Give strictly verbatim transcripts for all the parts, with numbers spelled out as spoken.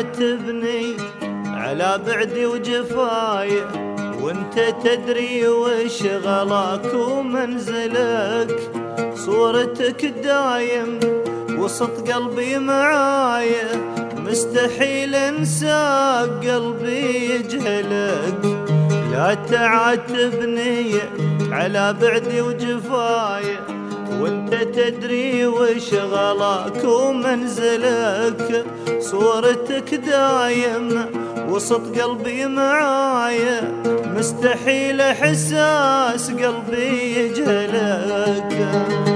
تعاتبني على بعدي وجفاي، وانت تدري وش غلاك ومنزلك. صورتك دايم وسط قلبي معايا، مستحيل انساك قلبي يجهلك. لا تعاتبني على بعدي وجفاي، وانت تدري وش غلاك ومنزلك. صورتك دايم وسط قلبي معايا، مستحيل احساس قلبي يجهلك.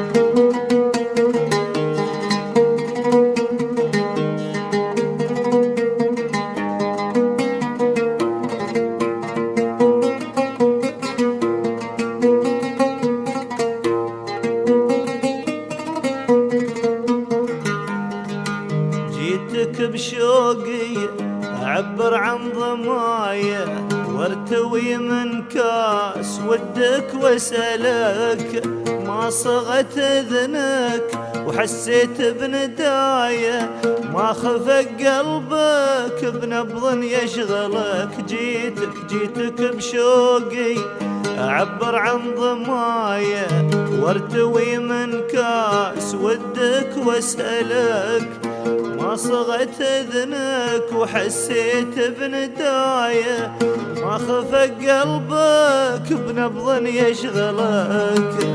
جيتك بشوقي أعبر عن ضمايا، وارتوي من كاس ودك واسألك. ما صغت اذنك وحسيت بندايا، ما خفق قلبك بنبض يشغلك. جيتك جيتك بشوقي أعبر عن ضمايا، وارتوي من كاس ودك واسألك. ما صغت اذنك وحسيت بندايا، ما خفق قلبك بنبض يشغلك.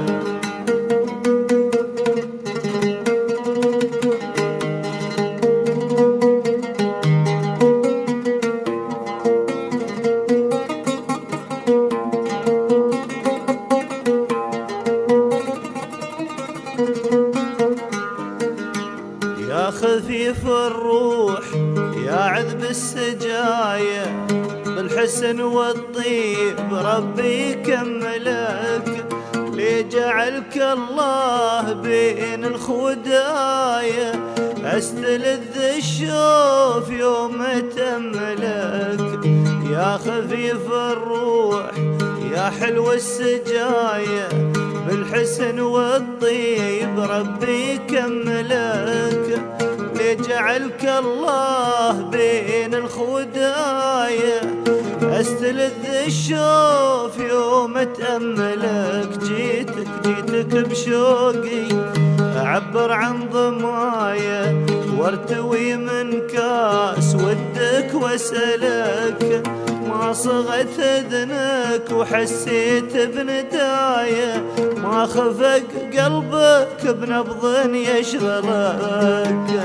يا خفيف الروح يا عذب السجايا، بالحسن والطيب ربي يكملك. ليه جعلك الله بين الخدايا، استلذ الشوف يوم تملك. يا خفيف الروح يا حلو السجايا، بالحسن والطيب ربي يكملك. ليه جعلك الله بين الخدايا، استلذ الشوف يوم تأملك. جيتك جيتك بشوقي أعبر عن ضمايا، وارتوي من كاس ودك واسألك. ما صغت اذنك وحسيت بندايا، ما خفق قلبك بنبض يشغلك.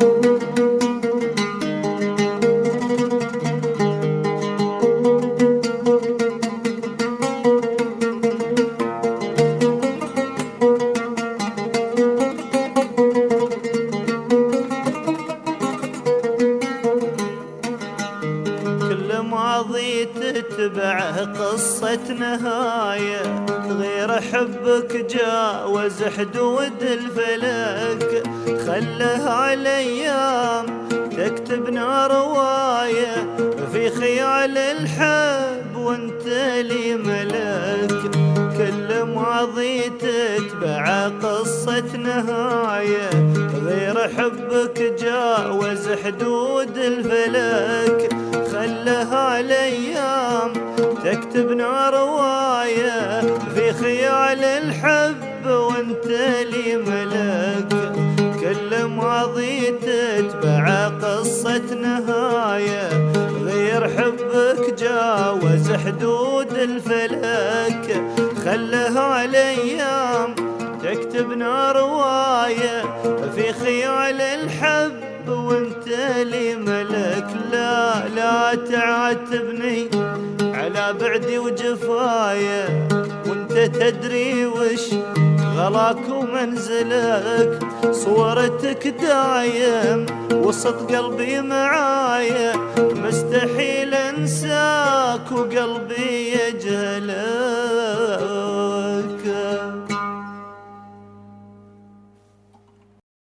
ماضي تتبعه قصة نهاية، غير حبك جاوز حدود الفلك. خله على ايام تكتبنا رواية، في خيال الحب وانت لي ملك. كل ماضي تتبع قصة نهاية، غير حبك جاوز حدود الفلك. خلها الايام تكتبنا رواية، في خيال الحب وانت لي ملك. كل ماضي تتبع قصة نهاية، غير حبك جاوز حدود الفلك. خلها الايام تكتبنا رواية، في خيال الحب وانت لي ملك. لا لا تعاتبني على بعدي وجفايا، وانت تدري وش غلاك ومنزلك. صورتك دايم وسط قلبي معايا، مستحيل انساك وقلبي يجهلك.